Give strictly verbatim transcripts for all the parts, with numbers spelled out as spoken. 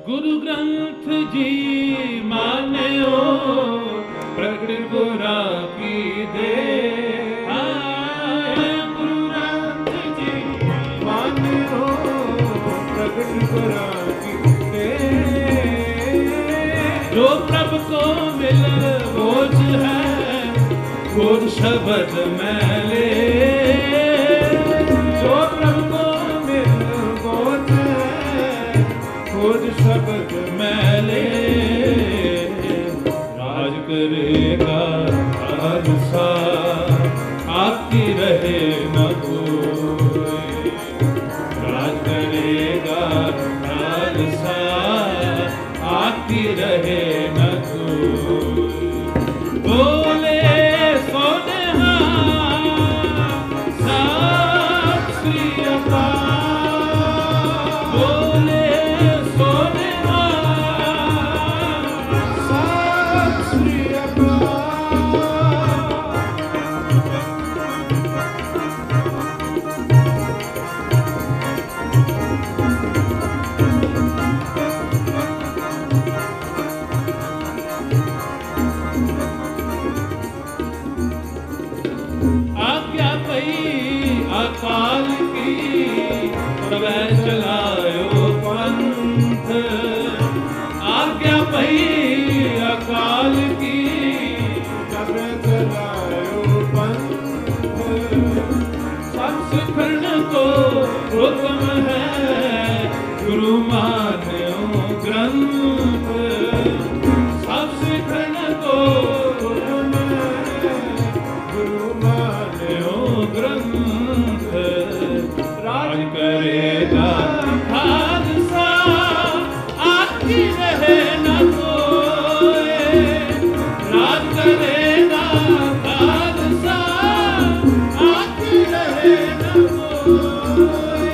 गुरु ग्रंथ जी मान्यो प्रगट गुरा की दे। गुरु ग्रंथ जी मान्यो प्रगट गुरा की दे। जो प्रभु को मिल बोझ है गुर शब्द मैले। जो प्रभु को मिल बोझ है गुर शब्द मैले। राज करेगा खालसा आपकी रहे न कोई। राज करेगा खालसा आपकी रहे न कोई। बोले सोनेहा सत श्री अकाल। बोले सोनेहा सत श्री अकाल। आज्ञा पई अकाल की तब चलायो पंथ। आज्ञा पई अकाल की तब चलायो पंथ। सब सिखरण को हुक्म है गुरु मान्यो ग्रंथ। सब सिखरण को हुक्म है गुरु मान्यो ग्रंथ। राज करेगा खालसा आपकी रहे न कोई। राज करेगा खालसा आपकी रहे न कोई।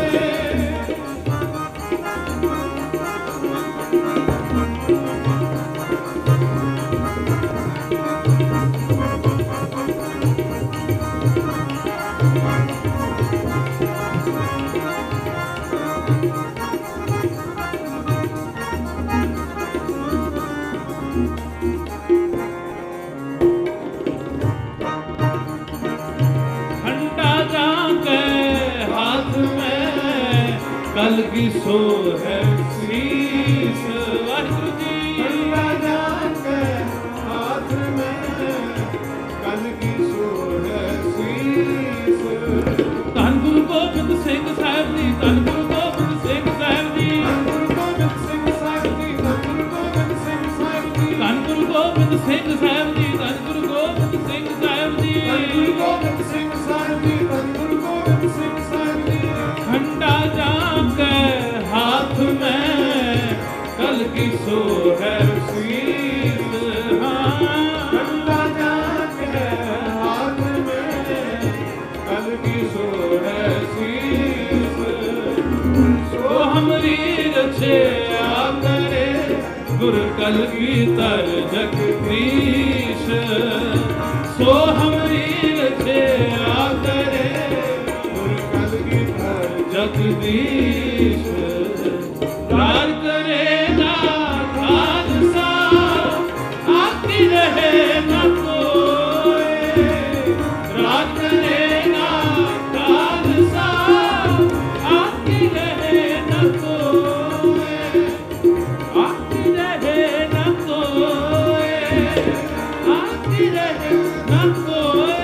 घंटा जाके हाथ में कल की सो है शीश। वाहिगुरु जी। घंटा जाके हाथ में कल की सो है शीश। धन गुरु गोबिंद सिंह साहिब जी। धन गुरु गोबिंद सिंह साहिब जी। धन गुरु गोबिंद सिंह साहिब जी। धन गुरु गोबिंद सिंह साहिब जी। धन गुरु गोबिंद सिंह साहिब जी। धन गुरु गोबिंद सिंह साहिब जी। धन गुरु गोबिंद सिंह साहिब जी। धन गुरु गोबिंद सिंह साहिब जी। घंटा जाके हाथ में कल की सो है शीश। घंटा जाके हाथ में कल की सो है शीश। सो हमरी रचे आ करे गुर कल की तर जगदीश। सो हमरी रचे आ करे गुर कल की तर जगदीश। राज करेगा खालसा आपकी रहे न कोई। राज करेगा खालसा आपकी रहे न कोई। आपकी रहे न कोई। आपकी रहे न कोई।